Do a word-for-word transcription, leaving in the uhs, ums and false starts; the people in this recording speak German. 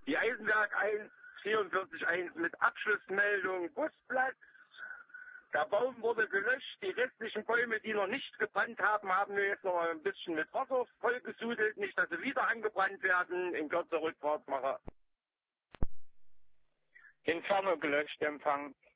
Die Eisenwerk eins vierundvierzig eins mit Abschlussmeldung Busplatz. Der Baum wurde gelöscht. Die restlichen Bäume, die noch nicht gebrannt haben, haben wir jetzt noch ein bisschen mit Wasser vollgesudelt. Nicht, dass sie wieder angebrannt werden. In Kürze Rückfahrt mache. Inferno gelöscht, Empfang.